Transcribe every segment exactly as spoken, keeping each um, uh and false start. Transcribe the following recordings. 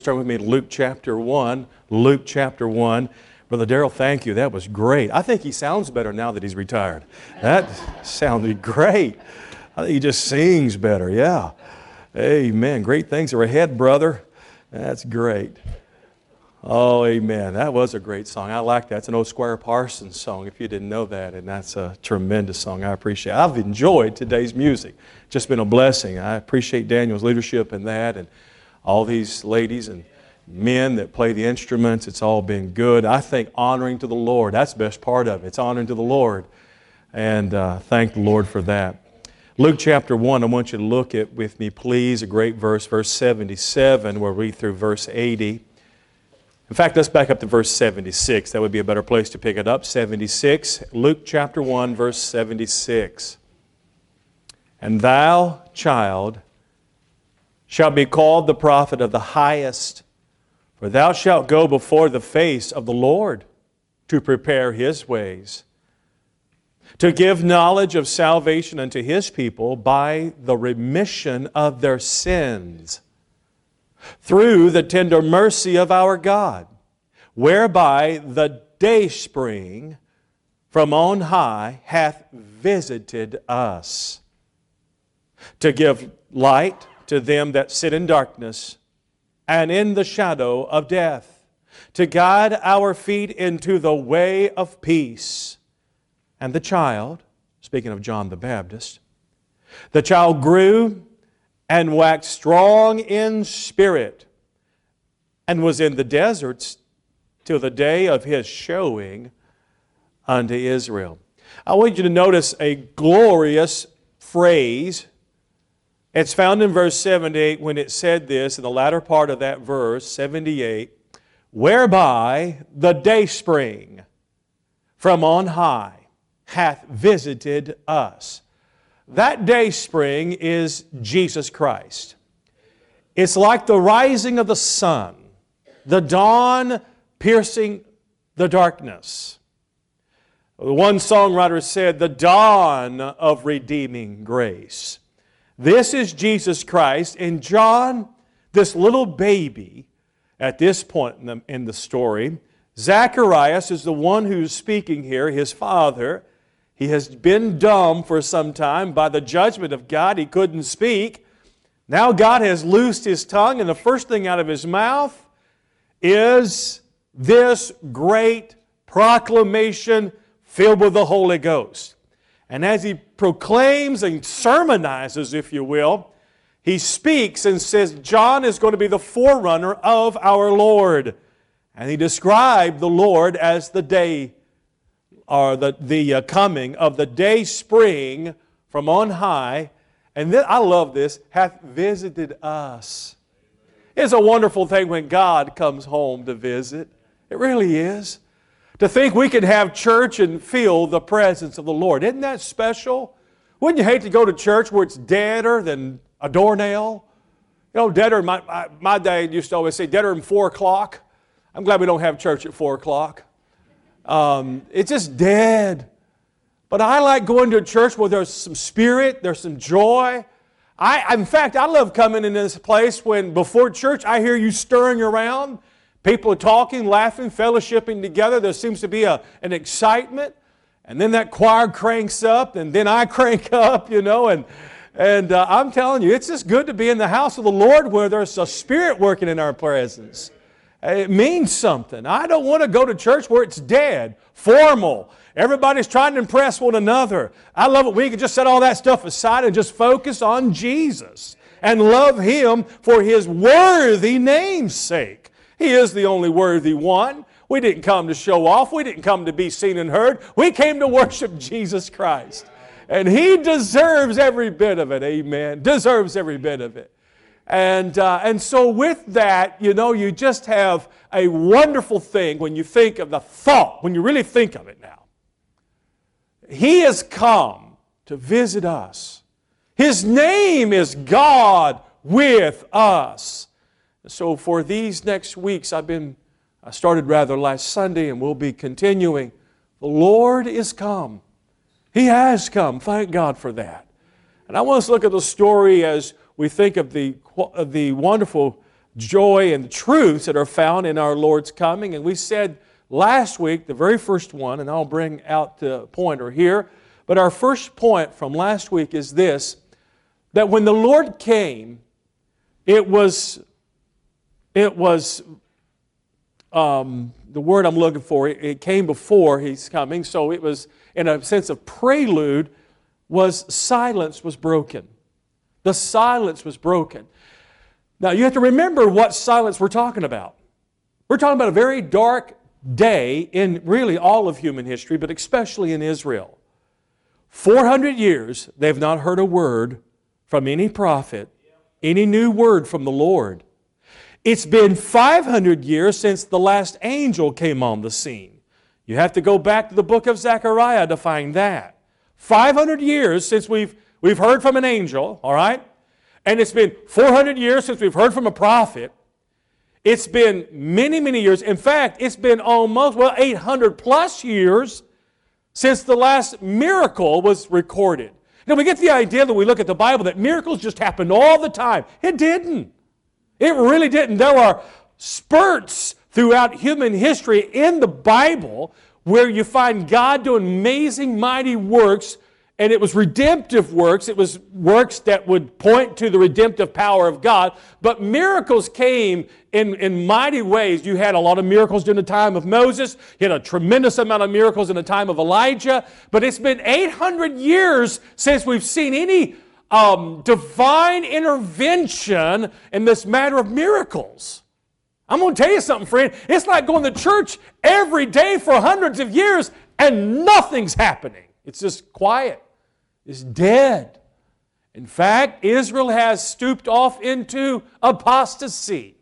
Start with me to Luke chapter one. Luke chapter one. Brother Darrell, thank you. That was great. I think he sounds better now that he's retired. That sounded great. I think he just sings better. Yeah. Amen. Great things are ahead, brother. That's great. Oh, amen. That was a great song. I like that. It's an old Squire Parsons song, if you didn't know that, and that's a tremendous song. I appreciate it. I've enjoyed today's music. Just been a blessing. I appreciate Daniel's leadership in that, and all these ladies and men that play the instruments. It's all been good. I think honoring to the Lord, that's the best part of it. It's honoring to the Lord. And uh, thank the Lord for that. Luke chapter one, I want you to look at with me, please, a great verse, verse seventy-seven. We'll read through verse eighty. In fact, let's back up to verse seventy-six. That would be a better place to pick it up. seventy-six, Luke chapter one, verse seventy-six. And thou, child, shalt be called the prophet of the highest, for thou shalt go before the face of the Lord to prepare His ways, to give knowledge of salvation unto His people by the remission of their sins, through the tender mercy of our God, whereby the dayspring from on high hath visited us, to give light to them that sit in darkness and in the shadow of death, to guide our feet into the way of peace. And the child, speaking of John the Baptist, the child grew and waxed strong in spirit, and was in the deserts till the day of His showing unto Israel. I want you to notice a glorious phrase. It's found in verse seventy-eight when it said this, in the latter part of that verse, seventy-eight, whereby the dayspring from on high hath visited us. That dayspring is Jesus Christ. It's like the rising of the sun, the dawn piercing the darkness. One songwriter said, the dawn of redeeming grace. This is Jesus Christ, and John, this little baby, at this point in the, in the story, Zacharias is the one who's speaking here, his father. He has been dumb for some time by the judgment of God. He couldn't speak. Now God has loosed his tongue, and the first thing out of his mouth is this great proclamation filled with the Holy Ghost. And as he proclaims and sermonizes, if you will, he speaks and says John is going to be the forerunner of our Lord. And he described the Lord as the day, or the, the uh, coming of the day spring from on high. And then, I love this, hath visited us. It's a wonderful thing when God comes home to visit. It really is. To think we can have church and feel the presence of the Lord. Isn't that special? Wouldn't you hate to go to church where it's deader than a doornail? You know, deader, my, my, my dad used to always say, deader than four o'clock. I'm glad we don't have church at four o'clock. Um, it's just dead. But I like going to a church where there's some spirit, there's some joy. I, in fact, I love coming in this place when before church I hear you stirring around. People are talking, laughing, fellowshipping together. There seems to be a, an excitement. And then that choir cranks up, and then I crank up, you know. And, and uh, I'm telling you, it's just good to be in the house of the Lord where there's a spirit working in our presence. It means something. I don't want to go to church where it's dead, formal. Everybody's trying to impress one another. I love it. We can just set all that stuff aside and just focus on Jesus and love Him for His worthy name's sake. He is the only worthy one. We didn't come to show off. We didn't come to be seen and heard. We came to worship Jesus Christ. And He deserves every bit of it. Amen. Deserves every bit of it. And, uh, and so with that, you know, you just have a wonderful thing when you think of the thought, when you really think of it now. He has come to visit us. His name is God with us. So for these next weeks, I've been, I started rather last Sunday and we'll be continuing. The Lord is come. He has come. Thank God for that. And I want us to look at the story as we think of the, of the wonderful joy and truths that are found in our Lord's coming. And we said last week, the very first one, and I'll bring out the pointer here, but our first point from last week is this, that when the Lord came, it was, it was um, the word I'm looking for, it came before He's coming, so it was, in a sense of prelude, was silence was broken. The silence was broken. Now, you have to remember what silence we're talking about. We're talking about a very dark day in really all of human history, but especially in Israel. four hundred years, they've not heard a word from any prophet, any new word from the Lord. It's been five hundred years since the last angel came on the scene. You have to go back to the book of Zechariah to find that. five hundred years since we've, we've heard from an angel, all right? And it's been four hundred years since we've heard from a prophet. It's been many, many years. In fact, it's been almost, well, eight hundred plus years since the last miracle was recorded. Now, we get the idea that we look at the Bible that miracles just happened all the time. It didn't. It really didn't. There are spurts throughout human history in the Bible where you find God doing amazing, mighty works, and it was redemptive works. It was works that would point to the redemptive power of God. But miracles came in, in mighty ways. You had a lot of miracles during the time of Moses. You had a tremendous amount of miracles in the time of Elijah. But it's been eight hundred years since we've seen any um, divine intervention in this matter of miracles. I'm going to tell you something, friend. It's like going to church every day for hundreds of years and nothing's happening. It's just quiet. It's dead. In fact, Israel has stooped off into apostasy.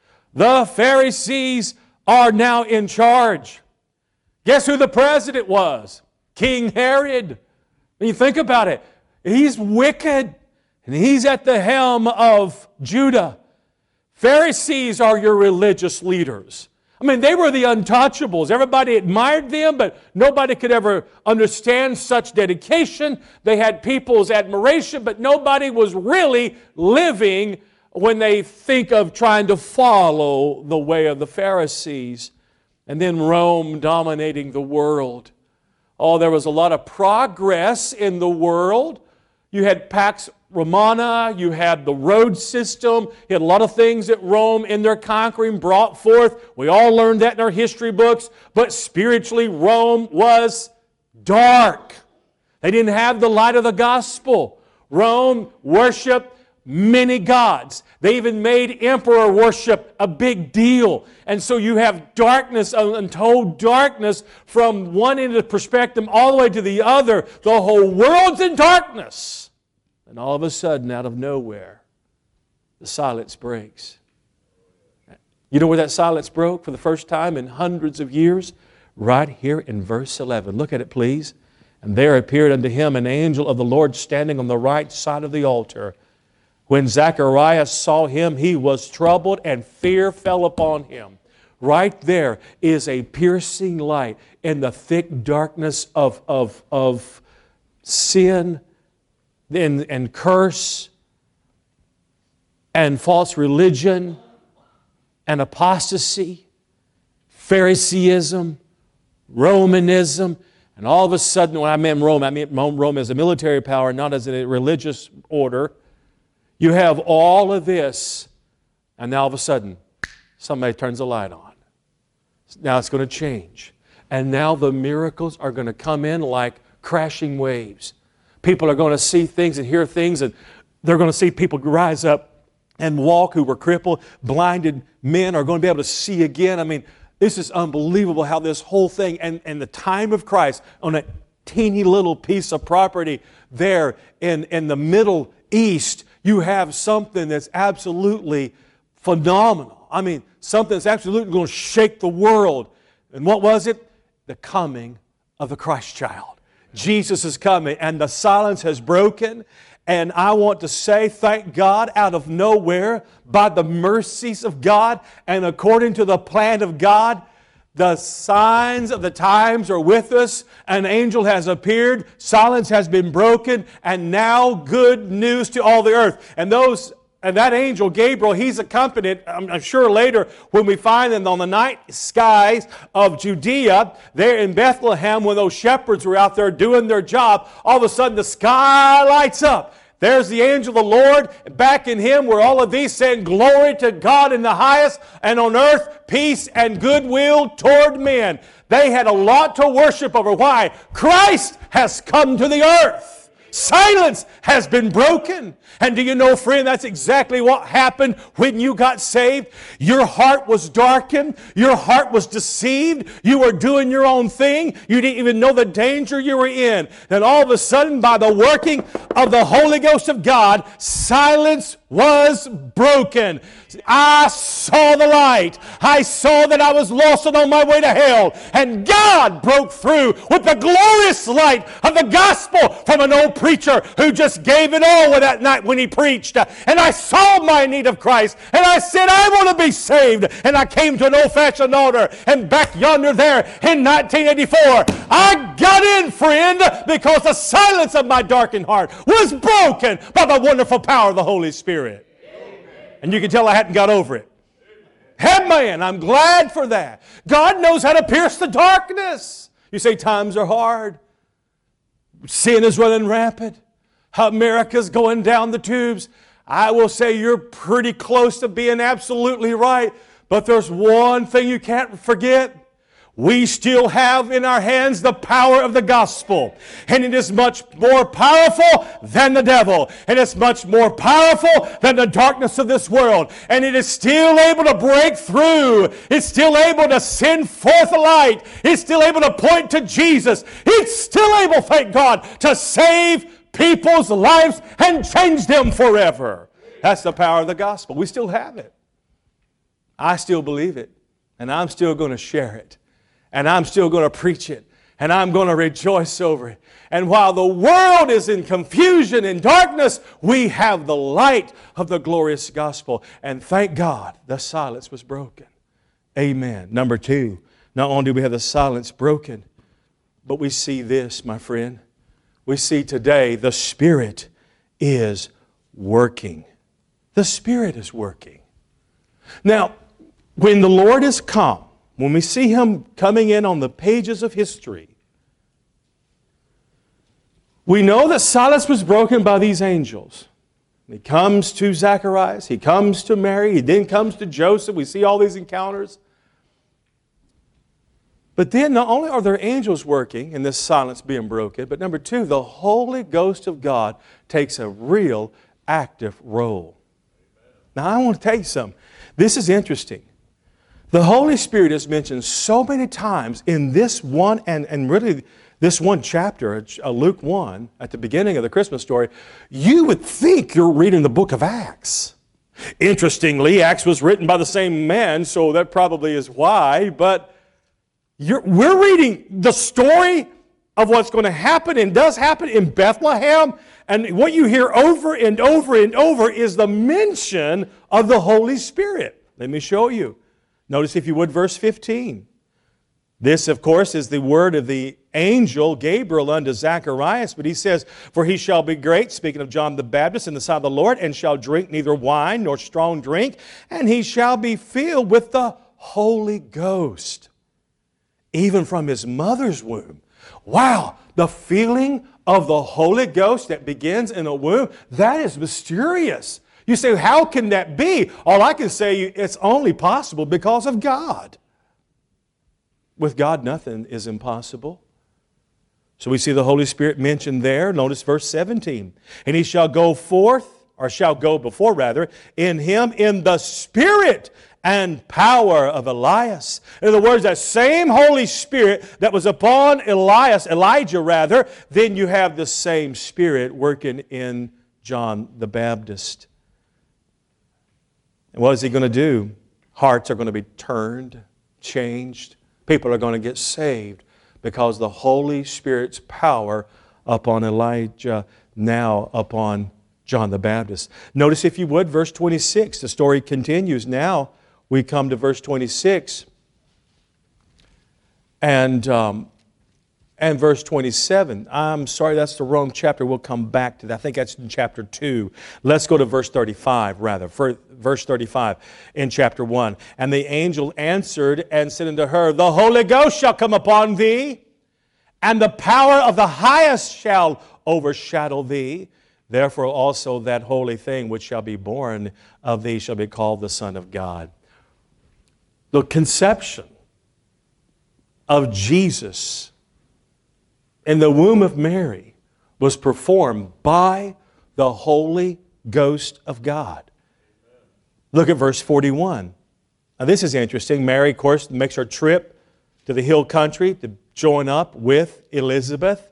The Pharisees are now in charge. Guess who the president was? King Herod. When you think about it, he's wicked, and he's at the helm of Judah. Pharisees are your religious leaders. I mean, they were the untouchables. Everybody admired them, but nobody could ever understand such dedication. They had people's admiration, but nobody was really living when they think of trying to follow the way of the Pharisees. And then Rome dominating the world. Oh, there was a lot of progress in the world. You had Pax Romana, you had the road system, you had a lot of things that Rome in their conquering brought forth. We all learned that in our history books. But spiritually, Rome was dark. They didn't have the light of the gospel. Rome worshiped many gods. They even made emperor worship a big deal. And so you have darkness, untold darkness from one end of the perspective all the way to the other. The whole world's in darkness. And all of a sudden, out of nowhere, the silence breaks. You know where that silence broke for the first time in hundreds of years? Right here in verse eleven. Look at it, please. And there appeared unto him an angel of the Lord standing on the right side of the altar. When Zacharias saw him, he was troubled, and fear fell upon him. Right there is a piercing light in the thick darkness of, of, of sin and, and curse and false religion and apostasy, Phariseeism, Romanism. And all of a sudden, when I meant Rome, I meant Rome as a military power, not as a religious order. You have all of this, and now all of a sudden, somebody turns the light on. Now it's going to change. And now the miracles are going to come in like crashing waves. People are going to see things and hear things, and they're going to see people rise up and walk who were crippled. Blinded men are going to be able to see again. I mean, this is unbelievable how this whole thing, and, and the time of Christ, on a teeny little piece of property there in, in the Middle East, you have something that's absolutely phenomenal. I mean, something that's absolutely going to shake the world. And what was it? The coming of the Christ child. Jesus is coming, and the silence has broken. And I want to say, thank God, out of nowhere, by the mercies of God and according to the plan of God, the signs of the times are with us. An angel has appeared. Silence has been broken. And now good news to all the earth. And those And that angel, Gabriel, he's accompanied, I'm sure later when we find them on the night skies of Judea, there in Bethlehem, when those shepherds were out there doing their job, all of a sudden the sky lights up. There's the angel of the Lord. Back in Him were all of these saying, glory to God in the highest, and on earth peace and goodwill toward men. They had a lot to worship over. Why? Christ has come to the earth. Silence has been broken. And do you know, friend, that's exactly what happened when you got saved. Your heart was darkened. Your heart was deceived. You were doing your own thing. You didn't even know the danger you were in. Then all of a sudden, by the working of the Holy Ghost of God, silence was broken. I saw the light. I saw that I was lost and on my way to hell. And God broke through with the glorious light of the gospel from an old preacher who just gave it all that night when he preached. And I saw my need of Christ. And I said, I want to be saved. And I came to an old-fashioned altar. And back yonder there in nineteen eighty-four, I got in, friend, because the silence of my darkened heart was broken by the wonderful power of the Holy Spirit. And you can tell I hadn't got over it. Amen. I'm glad for that. God knows how to pierce the darkness. You say times are hard. Sin is running rampant. America's going down the tubes. I will say you're pretty close to being absolutely right. But there's one thing you can't forget. We still have in our hands the power of the gospel. And it is much more powerful than the devil. And it's much more powerful than the darkness of this world. And it is still able to break through. It's still able to send forth a light. It's still able to point to Jesus. It's still able, thank God, to save people's lives and change them forever. That's the power of the gospel. We still have it. I still believe it. And I'm still going to share it. And I'm still going to preach it. And I'm going to rejoice over it. And while the world is in confusion and darkness, we have the light of the glorious gospel. And thank God the silence was broken. Amen. Number two, not only do we have the silence broken, but we see this, my friend. We see today the Spirit is working. The Spirit is working. Now, when the Lord is come, when we see Him coming in on the pages of history, we know that silence was broken by these angels. He comes to Zacharias, He comes to Mary, He then comes to Joseph. We see all these encounters. But then not only are there angels working and this silence being broken, but number two, the Holy Ghost of God takes a real active role. Now I want to tell you something. This is interesting. The Holy Spirit is mentioned so many times in this one, and, and really this one chapter, Luke one, at the beginning of the Christmas story, you would think you're reading the book of Acts. Interestingly, Acts was written by the same man, so that probably is why, but you're, we're reading the story of what's going to happen and does happen in Bethlehem, and what you hear over and over and over is the mention of the Holy Spirit. Let me show you. Notice, if you would, verse fifteen. This, of course, is the word of the angel Gabriel unto Zacharias. But he says, for he shall be great, speaking of John the Baptist, in the sight of the Lord, and shall drink neither wine nor strong drink, and he shall be filled with the Holy Ghost, even from his mother's womb. Wow, the feeling of the Holy Ghost that begins in a womb, that is mysterious. You say, how can that be? All I can say, it's only possible because of God. With God, nothing is impossible. So we see the Holy Spirit mentioned there. Notice verse seventeen. And he shall go forth, or shall go before rather, in him in the spirit and power of Elias. In other words, that same Holy Spirit that was upon Elias, Elijah rather, then you have the same Spirit working in John the Baptist. And what is he going to do? Hearts are going to be turned, changed. People are going to get saved because the Holy Spirit's power upon Elijah, now upon John the Baptist. Notice, if you would, verse twenty-six. The story continues. Now we come to verse twenty-six. And, um, and verse twenty-seven. I'm sorry, that's the wrong chapter. We'll come back to that. I think that's in chapter two. Let's go to verse thirty-five, rather. For verse thirty-five in chapter one. And the angel answered and said unto her, The Holy Ghost shall come upon thee, and the power of the highest shall overshadow thee. Therefore also that holy thing which shall be born of thee shall be called the Son of God. The conception of Jesus in the womb of Mary was performed by the Holy Ghost of God. Look at verse forty-one. Now this is interesting. Mary, of course, makes her trip to the hill country to join up with Elizabeth.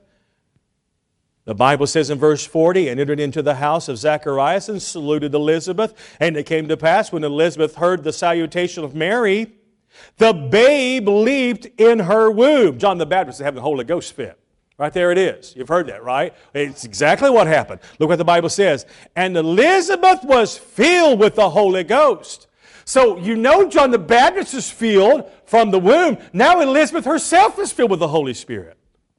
The Bible says in verse forty, and entered into the house of Zacharias and saluted Elizabeth. And it came to pass when Elizabeth heard the salutation of Mary, the babe leaped in her womb. John the Baptist is having the Holy Ghost fit. Right there it is. You've heard that, right? It's exactly what happened. Look what the Bible says. And Elizabeth was filled with the Holy Ghost. So you know John the Baptist is filled from the womb. Now Elizabeth herself is filled with the Holy Spirit.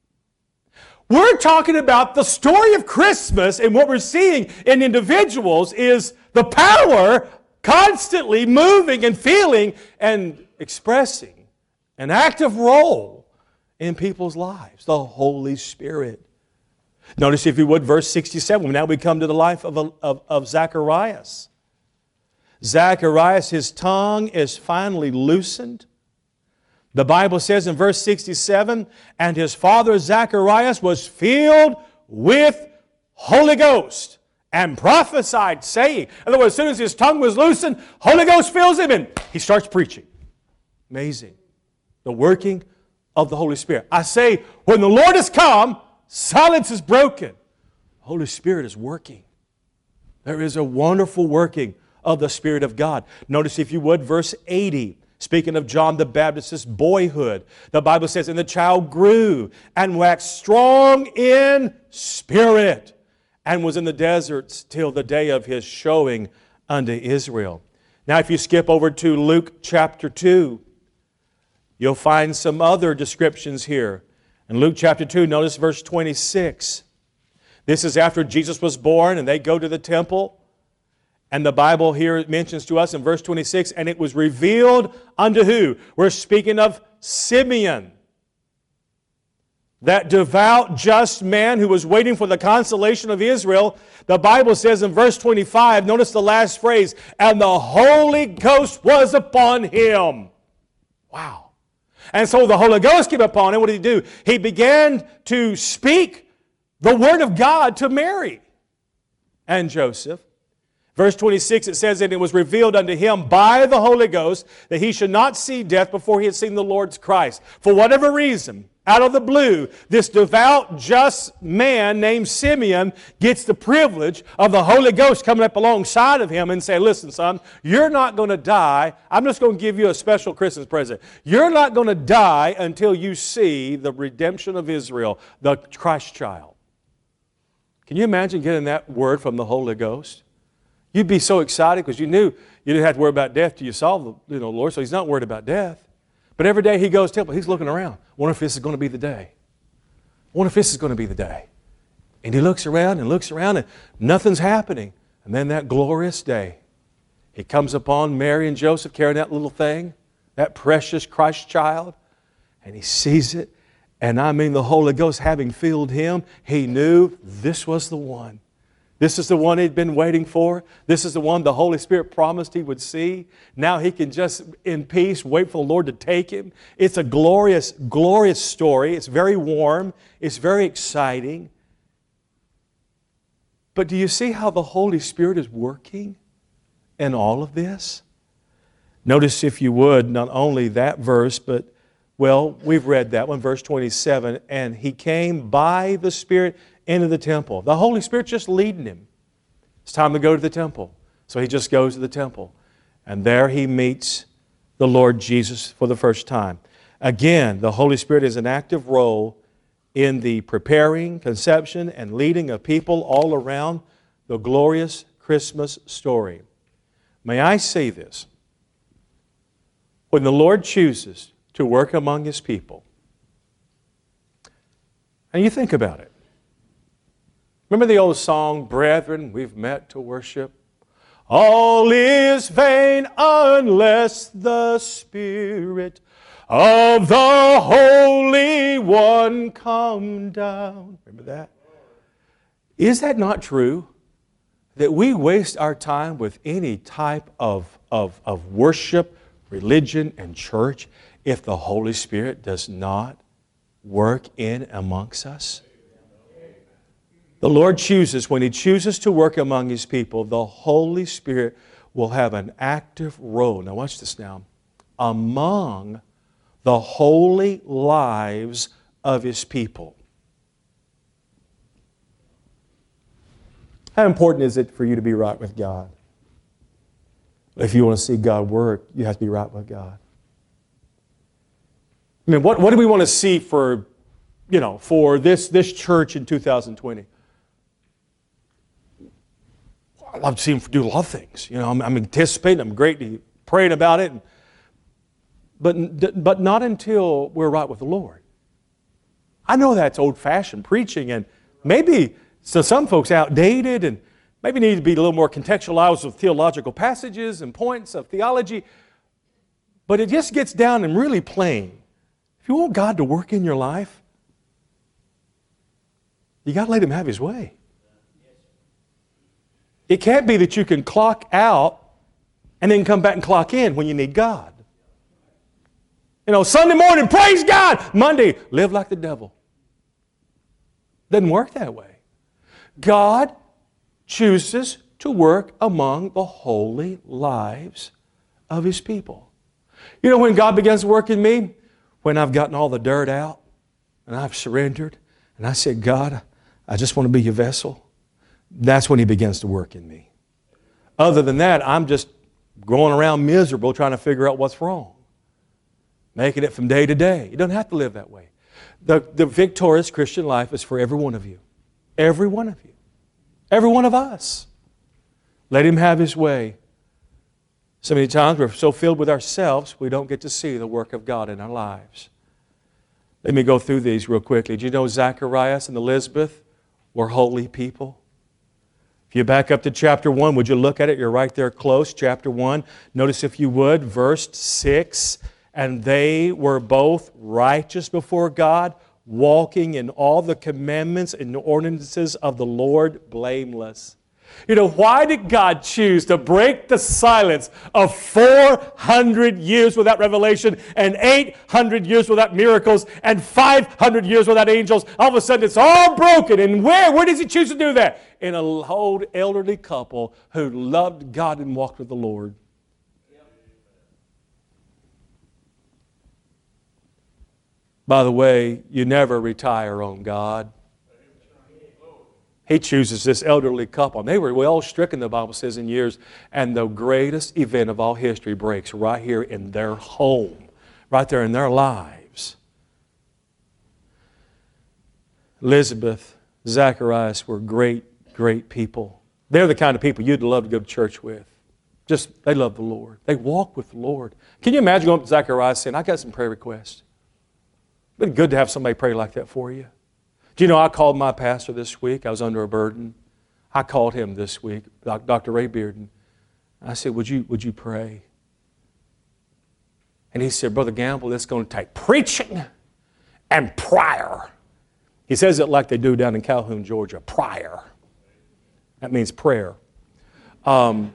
We're talking about the story of Christmas, and what we're seeing in individuals is the power constantly moving and feeling and expressing an active role in people's lives, the Holy Spirit. Notice, if you would, verse sixty-seven. Now we come to the life of, of, of Zacharias. Zacharias, his tongue is finally loosened. The Bible says in verse sixty-seven, and his father Zacharias was filled with Holy Ghost and prophesied, saying, in other words, as soon as his tongue was loosened, Holy Ghost fills him and he starts preaching. Amazing. The working of the Holy Spirit. I say, when the Lord has come, silence is broken. The Holy Spirit is working. There is a wonderful working of the Spirit of God. Notice, if you would, verse eighty. Speaking of John the Baptist's boyhood, the Bible says, and the child grew and waxed strong in spirit, and was in the deserts till the day of his showing unto Israel. Now, if you skip over to Luke chapter two, you'll find some other descriptions here. In Luke chapter two, notice verse twenty-six. This is after Jesus was born, and they go to the temple. And the Bible here mentions to us in verse twenty-six, and it was revealed unto who? We're speaking of Simeon, that devout, just man who was waiting for the consolation of Israel. The Bible says in verse twenty-five, notice the last phrase, and the Holy Ghost was upon him. Wow. And so the Holy Ghost came upon him. What did he do? He began to speak the Word of God to Mary and Joseph. Verse twenty-six, it says, and it was revealed unto him by the Holy Ghost that he should not see death before he had seen the Lord's Christ. For whatever reason, out of the blue, this devout, just man named Simeon gets the privilege of the Holy Ghost coming up alongside of him and saying, listen, son, you're not going to die. I'm just going to give you a special Christmas present. You're not going to die until you see the redemption of Israel, the Christ child. Can you imagine getting that word from the Holy Ghost? You'd be so excited because you knew you didn't have to worry about death till you saw the you know, Lord, so he's not worried about death. But every day he goes to temple, he's looking around. Wonder if this is going to be the day. Wonder if this is going to be the day. And he looks around and looks around and nothing's happening. And then that glorious day, he comes upon Mary and Joseph carrying that little thing, that precious Christ child, and he sees it. And I mean, the Holy Ghost having filled him, he knew this was the one. This is the one he'd been waiting for. This is the one the Holy Spirit promised he would see. Now he can just, in peace, wait for the Lord to take him. It's a glorious, glorious story. It's very warm. It's very exciting. But do you see how the Holy Spirit is working in all of this? Notice, if you would, not only that verse, but, well, we've read that one, verse twenty-seven, and he came by the Spirit into the temple. The Holy Spirit's just leading him. It's time to go to the temple. So he just goes to the temple. And there he meets the Lord Jesus for the first time. Again, the Holy Spirit is an active role in the preparing, conception, and leading of people all around the glorious Christmas story. May I say this? When the Lord chooses to work among His people, And you think about it. Remember the old song, Brethren, we've met to worship? All is vain unless the Spirit of the Holy One come down. Remember that? Is that not true? That we waste our time with any type of, of, of worship, religion, and church if the Holy Spirit does not work in amongst us? The Lord chooses, when He chooses to work among His people, the Holy Spirit will have an active role. Now watch this now. Among the holy lives of His people. How important is it for you to be right with God? If you want to see God work, you have to be right with God. I mean, what, what do we want to see for, you know, for this, this church in two thousand twenty? I'd love to see Him do a lot of things. You know, I'm, I'm anticipating, I'm greatly praying about it. But, but not until we're right with the Lord. I know that's old-fashioned preaching, and maybe so some folks outdated, and maybe need to be a little more contextualized with theological passages and points of theology. But it just gets down and really plain. If you want God to work in your life, you got to let Him have His way. It can't be that you can clock out and then come back and clock in when you need God. You know, Sunday morning, praise God. Monday, live like the devil. Doesn't work that way. God chooses to work among the holy lives of His people. You know when God begins to work in me? When I've gotten all the dirt out and I've surrendered and I said, God, I just want to be your vessel. That's when He begins to work in me. Other than that, I'm just going around miserable trying to figure out what's wrong. Making it from day to day. You don't have to live that way. The, the victorious Christian life is for every one of you. Every one of you. Every one of us. Let Him have His way. So many times we're so filled with ourselves, we don't get to see the work of God in our lives. Let me go through these real quickly. Do you know Zacharias and Elizabeth were holy people? If you back up to chapter one, would you look at it? You're right there close. Chapter one. Notice if you would, verse six. And they were both righteous before God, walking in all the commandments and ordinances of the Lord blameless. You know, why did God choose to break the silence of four hundred years without revelation and eight hundred years without miracles and five hundred years without angels? All of a sudden it's all broken. And where? Where does He choose to do that? In an old elderly couple who loved God and walked with the Lord. By the way, you never retire on God. He chooses this elderly couple. And they were well stricken, the Bible says, in years. And the greatest event of all history breaks right here in their home, right there in their lives. Elizabeth, Zacharias were great, great people. They're the kind of people you'd love to go to church with. Just, they love the Lord. They walk with the Lord. Can you imagine going up to Zacharias saying, I got some prayer requests? It's been good to have somebody pray like that for you. Do you know I called my pastor this week? I was under a burden. I called him this week, Doctor Ray Bearden. I said, would you, would you pray? And he said, Brother Gamble, it's going to take preaching and prayer. He says it like they do down in Calhoun, Georgia, prayer. That means prayer. Um,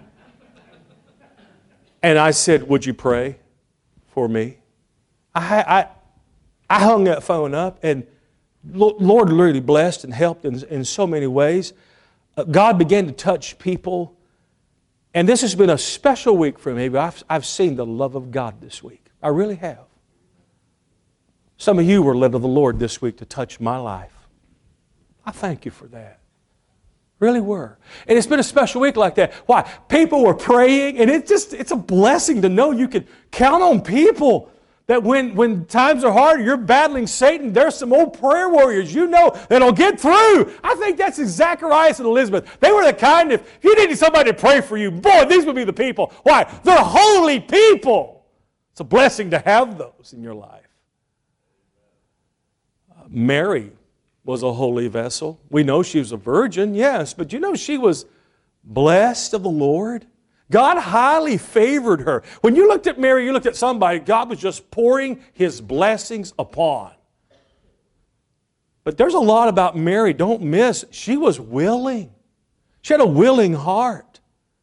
and I said, would you pray for me? I, I, I hung that phone up, and Lord really blessed and helped in, in so many ways. Uh, God began to touch people. And this has been a special week for me. But I've, I've seen the love of God this week. I really have. Some of you were led of the Lord this week to touch my life. I thank you for that. Really were. And it's been a special week like that. Why? People were praying, and it's just, it's a blessing to know you can count on people. That when, when times are hard, you're battling Satan, there's some old prayer warriors you know that'll get through. I think that's Zacharias and Elizabeth. They were the kind of, if you needed somebody to pray for you, boy, these would be the people. Why? They're holy people. It's a blessing to have those in your life. Uh, Mary, was a holy vessel. We know she was a virgin, yes, but you know she was blessed of the Lord. God highly favored her. When you looked at Mary, you looked at somebody God was just pouring His blessings upon. But there's a lot about Mary, don't miss. She was willing. She had a willing heart.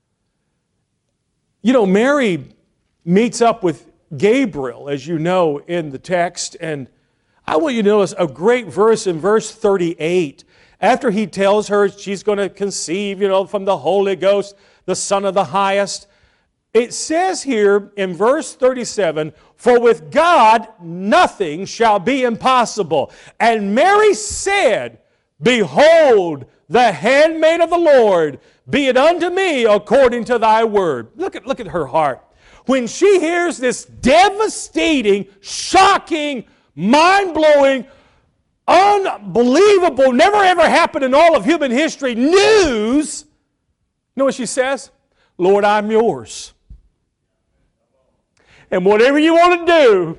You know, Mary meets up with Gabriel, as you know, in the text. And I want you to notice a great verse in verse thirty-eight. After he tells her she's going to conceive, you know, from the Holy Ghost, the Son of the Highest. It says here in verse thirty-seven, "For with God nothing shall be impossible. And Mary said, Behold, the handmaid of the Lord, be it unto me according to thy word." Look at, look at her heart. When she hears this devastating, shocking, mind-blowing, unbelievable, never ever happened in all of human history news, you know what she says? "Lord, I'm yours. And whatever you want to do,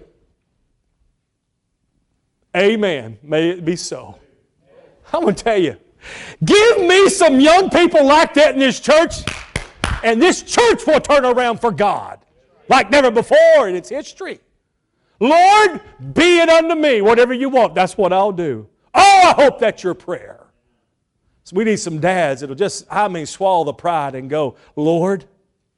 amen, may it be so." I'm going to tell you, give me some young people like that in this church, and this church will turn around for God like never before in its history. "Lord, be it unto me, whatever you want, that's what I'll do." Oh, I hope that's your prayer. So we need some dads that'll just, I mean, swallow the pride and go, "Lord,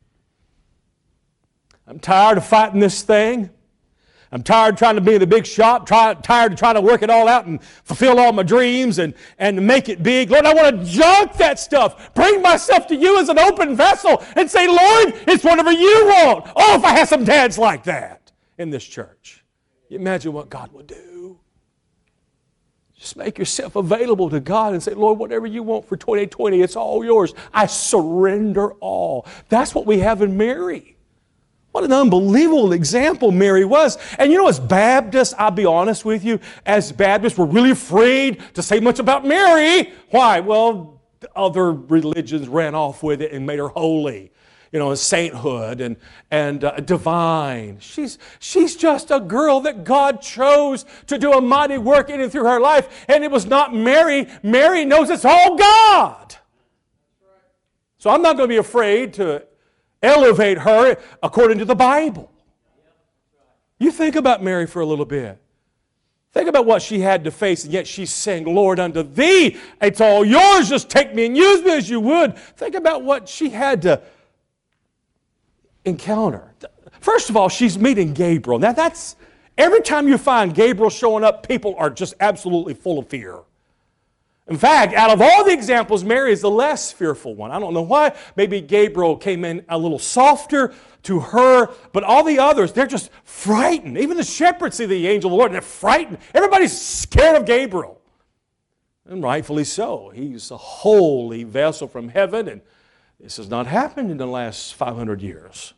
I'm tired of fighting this thing. I'm tired of trying to be in the big shop, try, tired of trying to work it all out and fulfill all my dreams and, and make it big. Lord, I want to junk that stuff. Bring myself to you as an open vessel and say, Lord, it's whatever you want." Oh, if I had some dads like that in this church. You imagine what God would do. Just make yourself available to God and say, "Lord, whatever you want for twenty twenty, it's all yours. I surrender all." That's what we have in Mary. What an unbelievable example Mary was. And you know, as Baptists, I'll be honest with you, as Baptists, we're really afraid to say much about Mary. Why? Well, other religions ran off with it and made her holy. You know, sainthood and, and uh, divine. She's, she's just a girl that God chose to do a mighty work in and through her life. And it was not Mary. Mary knows it's all God. So I'm not going to be afraid to elevate her according to the Bible. You think about Mary for a little bit. Think about what she had to face, and yet she's saying, "Lord, unto thee, it's all yours. Just take me and use me as you would." Think about what she had to encounter. First of all, she's meeting Gabriel. Now that's, every time you find Gabriel showing up, people are just absolutely full of fear. In fact, out of all the examples, Mary is the less fearful one. I don't know why. Maybe Gabriel came in a little softer to her, but all the others, they're just frightened. Even the shepherds see the angel of the Lord, and they're frightened. Everybody's scared of Gabriel. And rightfully so. He's a holy vessel from heaven, and this has not happened in the last five hundred years.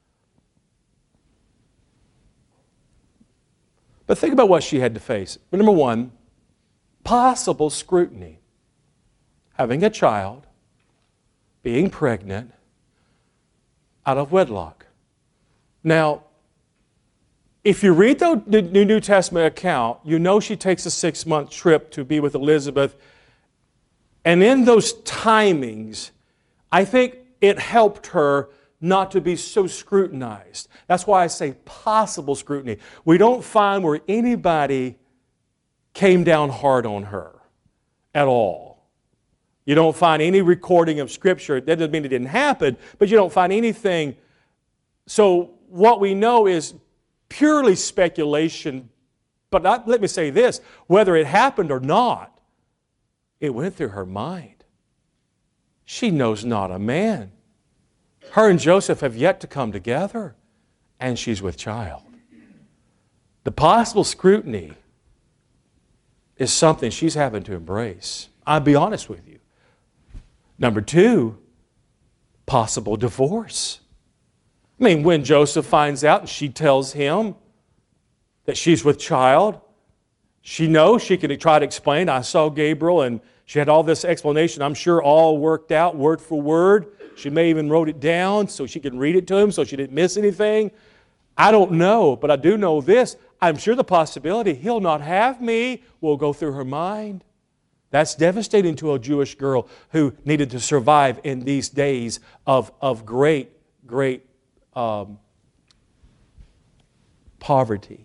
But think about what she had to face. Number one, possible scrutiny. Having a child, being pregnant, out of wedlock. Now, if you read the New Testament account, you know she takes a six-month trip to be with Elizabeth. And in those timings, I think it helped her not to be so scrutinized. That's why I say possible scrutiny. We don't find where anybody came down hard on her at all. You don't find any recording of Scripture. That doesn't mean it didn't happen, but you don't find anything. So what we know is purely speculation. But not, let me say this, whether it happened or not, it went through her mind. She knows not a man. Her and Joseph have yet to come together, and she's with child. The possible scrutiny is something she's having to embrace. I'll be honest with you. Number two, possible divorce. I mean, when Joseph finds out and she tells him that she's with child, she knows she can try to explain, "I saw Gabriel," and she had all this explanation, I'm sure all worked out word for word. She may even wrote it down so she could read it to him so she didn't miss anything. I don't know, but I do know this. I'm sure the possibility, "He'll not have me," will go through her mind. That's devastating to a Jewish girl who needed to survive in these days of, of great, great um, poverty.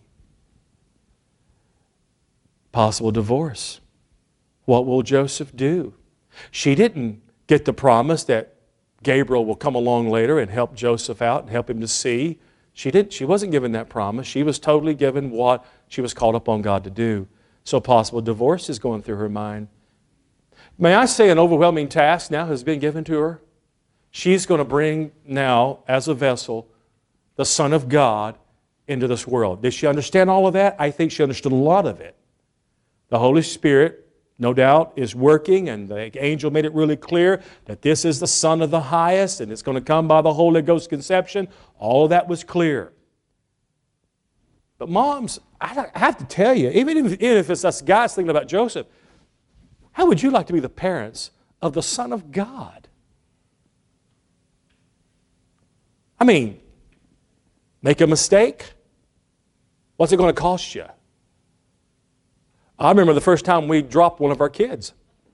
Possible divorce. What will Joseph do? She didn't get the promise that Gabriel will come along later and help Joseph out and help him to see. She didn't. She wasn't given that promise. She was totally given what she was called upon God to do. So possible divorce is going through her mind. May I say an overwhelming task now has been given to her? She's going to bring now, as a vessel, the Son of God into this world. Did she understand all of that? I think she understood a lot of it. The Holy Spirit, no doubt, is working, and the angel made it really clear that this is the Son of the Highest, and it's going to come by the Holy Ghost conception. All of that was clear. But moms, I have to tell you, even if, even if it's us guys thinking about Joseph, how would you like to be the parents of the Son of God? I mean, make a mistake? What's it going to cost you? I remember the first time we dropped one of our kids.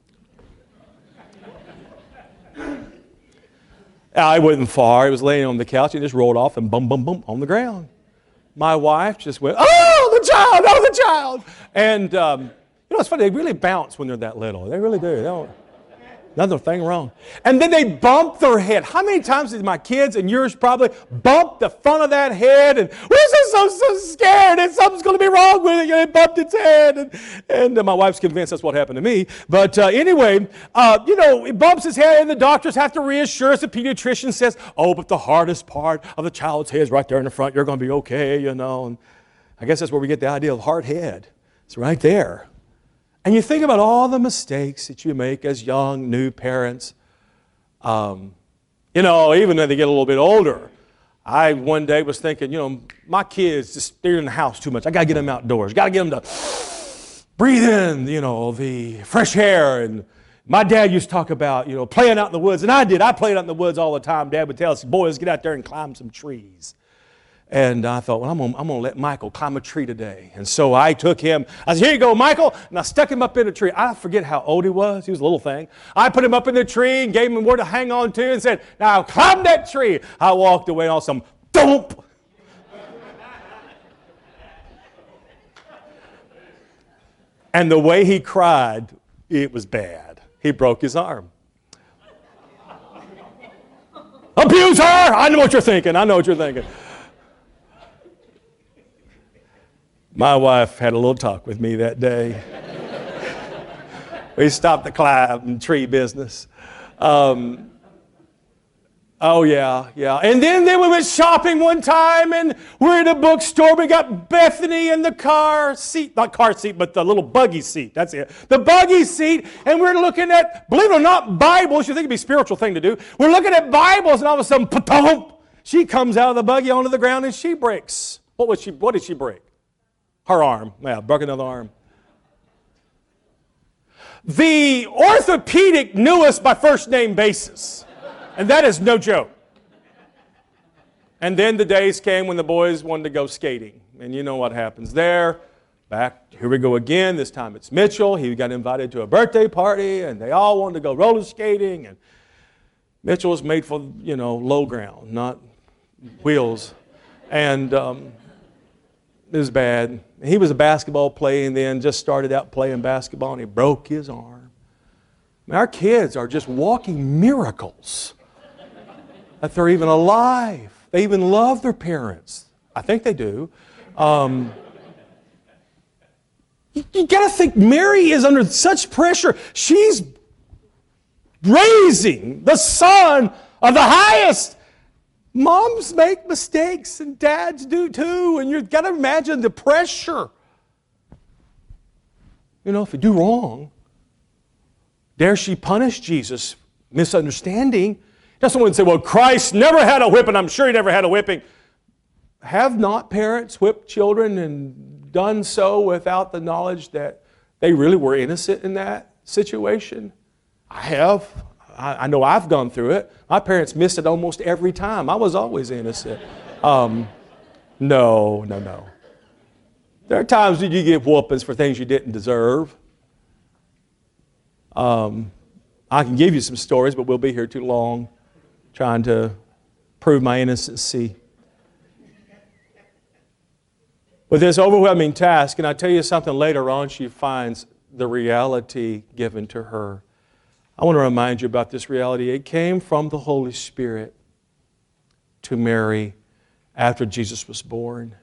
I wasn't far. He was laying on the couch. He just rolled off and bum, bum, bum on the ground. My wife just went, oh, the child, oh, the child. And, um, you know, it's funny. They really bounce when they're that little. They really do. They don't, another thing wrong. And then they bump their head. How many times did my kids and yours probably bump the front of that head? And we're so, so, so scared and something's going to be wrong with it. And it bumped its head. And, and uh, my wife's convinced that's what happened to me. But uh, anyway, uh, you know, it bumps his head and the doctors have to reassure us. The pediatrician says, oh, but the hardest part of the child's head is right there in the front. You're going to be okay, you know. And I guess that's where we get the idea of hard head. It's right there. And you think about all the mistakes that you make as young, new parents. Um, you know, even when they get a little bit older. I one day was thinking, you know, my kids just, they're in the house too much. I got to get them outdoors. Got to get them to breathe in, you know, the fresh air. And my dad used to talk about, you know, playing out in the woods. And I did. I played out in the woods all the time. Dad would tell us, boys, get out there and climb some trees. And I thought, well, I'm going I'm to let Michael climb a tree today. And so I took him. I said, here you go, Michael. And I stuck him up in a tree. I forget how old he was. He was a little thing. I put him up in the tree and gave him where to hang on to and said, now climb that tree. I walked away and all of a sudden, thump. And the way he cried, it was bad. He broke his arm. Abuser! I know what you're thinking. I know what you're thinking. My wife had a little talk with me that day. We stopped the climb tree business. Um, oh, yeah, yeah. And then, then we went shopping one time, and we're in a bookstore. We got Bethany in the car seat. Not car seat, but the little buggy seat. That's it. The buggy seat. And we're looking at, believe it or not, Bibles. You think it'd be a spiritual thing to do. We're looking at Bibles, and all of a sudden, pa-thump, she comes out of the buggy onto the ground, and she breaks. What was she? What did she break? Her arm. Yeah, broke another arm. The orthopedic knew us by first name basis. And that is no joke. And then the days came when the boys wanted to go skating. And you know what happens there. Back, here we go again. This time it's Mitchell. He got invited to a birthday party, and they all wanted to go roller skating. And Mitchell was made for, you know, low ground, not wheels. And um, it was bad. He was a basketball player and then just started out playing basketball, and he broke his arm. I mean, our kids are just walking miracles that they're even alive. They even love their parents. I think they do. Um, you you got to think Mary is under such pressure. She's raising the Son of the Highest. Moms make mistakes and dads do too, and you've got to imagine the pressure. You know, if you do wrong, dare she punish Jesus? Misunderstanding. Now someone would say, well, Christ never had a whipping. I'm sure he never had a whipping. Have not parents whipped children and done so without the knowledge that they really were innocent in that situation? I have. I know I've gone through it. My parents missed it almost every time. I was always innocent. Um, no, no, no. There are times that you get whoopings for things you didn't deserve. Um, I can give you some stories, but we'll be here too long trying to prove my innocency. With this overwhelming task, and I tell you something, later on she finds the reality given to her. I want to remind you about this reality. It came from the Holy Spirit to Mary after Jesus was born.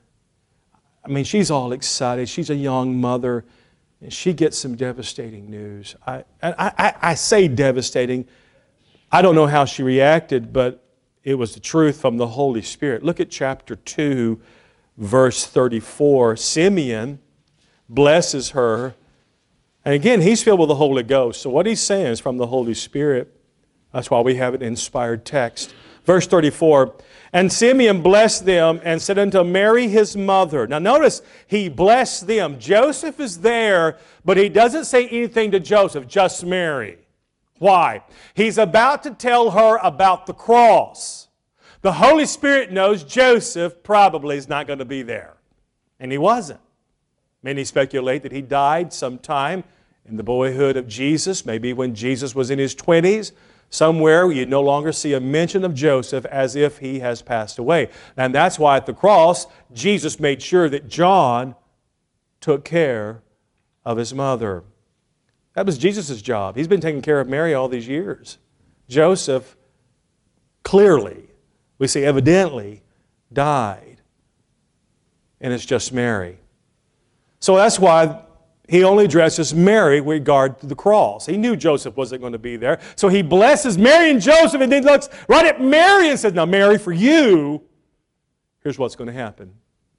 I mean, she's all excited. She's a young mother, and she gets some devastating news. I, I, I, I say devastating. I don't know how she reacted, but it was the truth from the Holy Spirit. Look at chapter two, verse thirty-four. Simeon blesses her. And again, he's filled with the Holy Ghost. So what he's saying is from the Holy Spirit. That's why we have an inspired text. Verse thirty-four, and Simeon blessed them and said unto Mary his mother. Now notice, he blessed them. Joseph is there, but he doesn't say anything to Joseph, just Mary. Why? He's about to tell her about the cross. The Holy Spirit knows Joseph probably is not going to be there. And he wasn't. Many speculate that he died sometime in the boyhood of Jesus, maybe when Jesus was in his twenties. Somewhere you no longer see a mention of Joseph as if he has passed away. And that's why at the cross, Jesus made sure that John took care of his mother. That was Jesus' job. He's been taking care of Mary all these years. Joseph, clearly, we see evidently, died. And it's just Mary. So that's why he only addresses Mary with regard to the cross. He knew Joseph wasn't going to be there. So he blesses Mary and Joseph and then looks right at Mary and says, now Mary, for you, here's what's going to happen.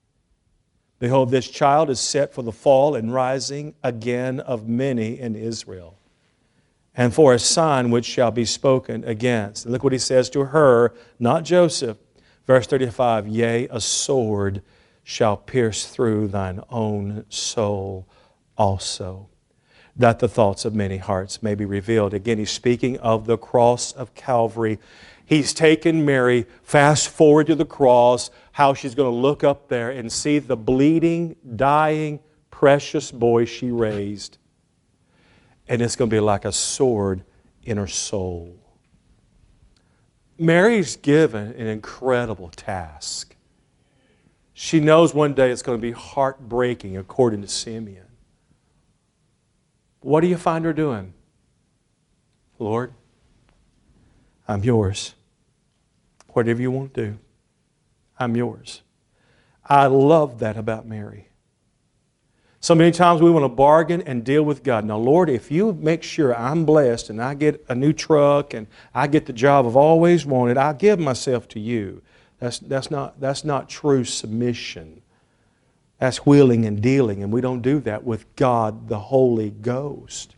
Behold, this child is set for the fall and rising again of many in Israel, and for a sign which shall be spoken against. And look what he says to her, not Joseph. Verse thirty-five, yea, a sword shall pierce through thine own soul also, that the thoughts of many hearts may be revealed. Again, he's speaking of the cross of Calvary. He's taken Mary, fast forward to the cross, how she's going to look up there and see the bleeding, dying, precious boy she raised. And it's going to be like a sword in her soul. Mary's given an incredible task. She knows one day it's going to be heartbreaking, according to Simeon. What do you find her doing? Lord, I'm yours. Whatever you want to do, I'm yours. I love that about Mary. So many times we want to bargain and deal with God. Now, Lord, if you make sure I'm blessed and I get a new truck and I get the job I've always wanted, I'll give myself to you. That's, that's, not, that's not true submission. That's wheeling and dealing, and we don't do that with God, the Holy Ghost.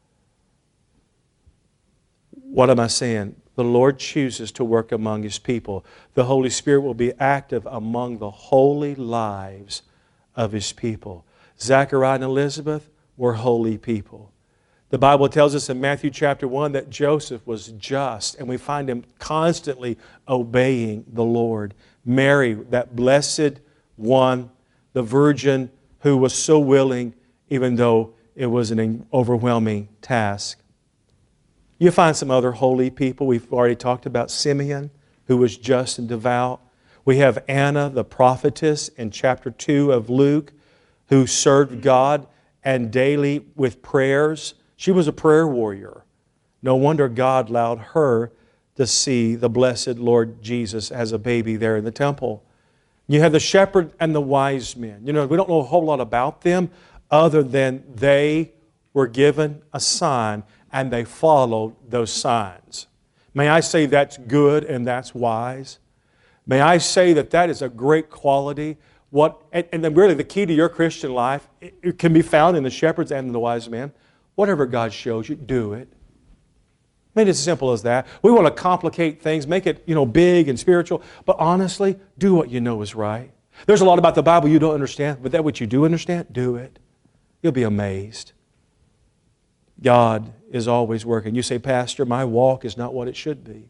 What am I saying? The Lord chooses to work among His people. The Holy Spirit will be active among the holy lives of His people. Zachariah and Elizabeth were holy people. The Bible tells us in Matthew chapter one that Joseph was just, and we find him constantly obeying the Lord. Mary, that blessed one, the virgin who was so willing, even though it was an overwhelming task. You find some other holy people. We've already talked about Simeon, who was just and devout. We have Anna, the prophetess, in chapter two of Luke, who served God and daily with prayers. She was a prayer warrior. No wonder God allowed her to see the blessed Lord Jesus as a baby there in the temple. You have the shepherd and the wise men. You know, we don't know a whole lot about them other than they were given a sign and they followed those signs. May I say that's good and that's wise? May I say that that is a great quality? What, and, and then really the key to your Christian life, it, it can be found in the shepherds and in the wise men. Whatever God shows you, do it. Make it as simple as that. We want to complicate things, make it, you know, big and spiritual. But honestly, do what you know is right. There's a lot about the Bible you don't understand, but that which you do understand, do it. You'll be amazed. God is always working. You say, Pastor, my walk is not what it should be.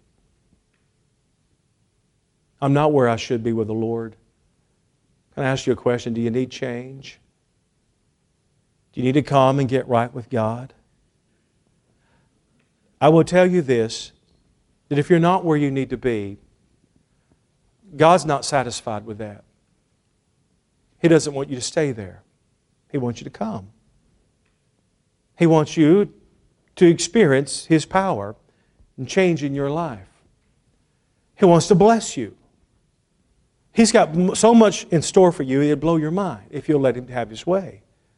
I'm not where I should be with the Lord. Can I ask you a question? Do you need change? Do you need to come and get right with God? I will tell you this, that if you're not where you need to be, God's not satisfied with that. He doesn't want you to stay there. He wants you to come. He wants you to experience His power and change in your life. He wants to bless you. He's got so much in store for you, it'll blow your mind if you'll let Him have His way.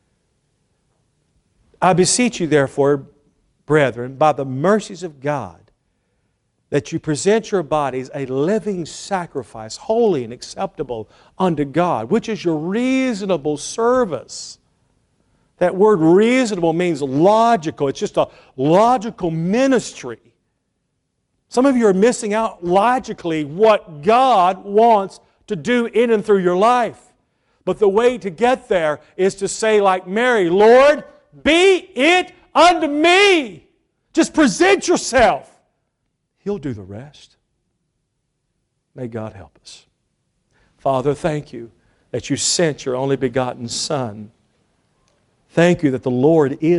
I beseech you, therefore, brethren, by the mercies of God, that you present your bodies a living sacrifice, holy and acceptable unto God, which is your reasonable service. That word reasonable means logical. It's just a logical ministry. Some of you are missing out logically what God wants to do in and through your life. But the way to get there is to say like Mary, Lord, be it unto me. Just present yourself. He'll do the rest. May God help us. Father, thank you that you sent your only begotten Son. Thank you that the Lord is